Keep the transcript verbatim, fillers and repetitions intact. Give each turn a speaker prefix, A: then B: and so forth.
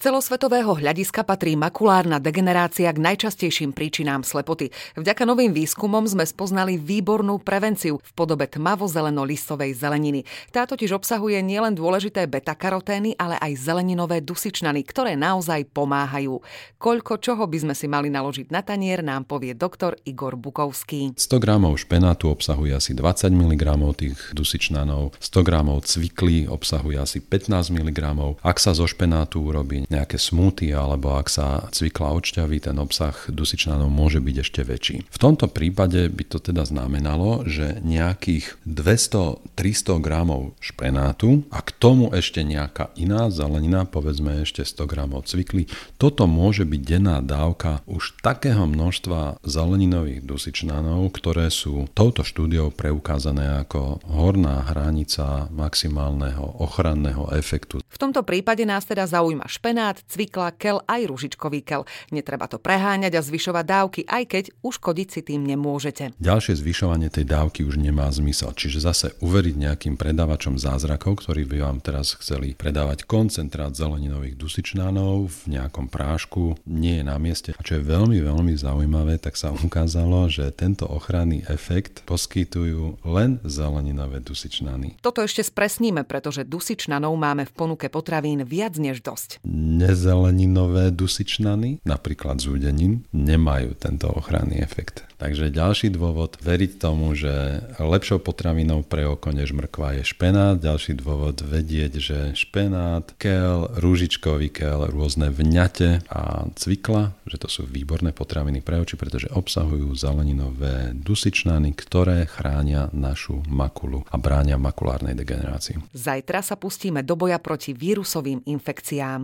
A: celosvetového hľadiska patrí makulárna degenerácia k najčastejším príčinám slepoty. Vďaka novým výskumom sme spoznali výbornú prevenciu v podobe tmavo-zeleno-listovej zeleniny. Tá totiž obsahuje nielen dôležité beta-karotény, ale aj zeleninové dusičnany, ktoré naozaj pomáhajú. Koľko čoho by sme si mali naložiť na tanier, nám povie doktor Igor Bukovský.
B: sto gramov špenátu obsahuje asi dvadsať miligramov tých dusičnanov, sto gramov cvikly obsahuje asi pätnásť miligramov. Ak sa zo špenátu urobí nejaké smoothie alebo ak sa cvikla odšťaví, ten obsah dusičnanov môže byť ešte väčší. V tomto prípade by to teda znamenalo, že nejakých dvesto tristo gramov špenátu a k tomu ešte nejaká iná zelenina, povedzme ešte sto gramov cvikly, toto môže byť denná dávka už takého množstva zeleninových dusičnanov, ktoré sú touto štúdiou preukázané ako horná hranica maximálneho ochranného efektu.
A: V tomto prípade nás teda zaujíma špenát, cvikla, keľ aj ružičkový keľ. Netreba to preháňať a zvyšovať dávky, aj keď uškodiť si tým nemôžete.
B: Ďalšie zvyšovanie tej dávky už nemá zmysel. Čiže zase uveriť nejakým predávačom zázrakov, ktorí by vám teraz chceli predávať koncentrát zeleninových dusičnanov v nejakom prášku, nie je na mieste. A čo je veľmi, veľmi zaujímavé, tak sa ukázalo, že tento ochranný efekt poskytujú len zeleninové dusičnany.
A: Toto ešte spresníme, pretože dusičnanov máme v ponuke potravín viac než dosť.
B: Nezeleninové dusičnany, napríklad z údenín, nemajú tento ochranný efekt. Takže ďalší dôvod veriť tomu, že lepšou potravinou pre oko než mrkva je špenát. Ďalší dôvod vedieť, že špenát, keľ, rúžičkový keľ, rôzne vňate a cvikla, že to sú výborné potraviny pre oči, pretože obsahujú zeleninové dusičnany, ktoré chránia našu makulu a bránia makulárnej degenerácii.
A: Zajtra sa pustíme do boja proti vírusovým infekciám.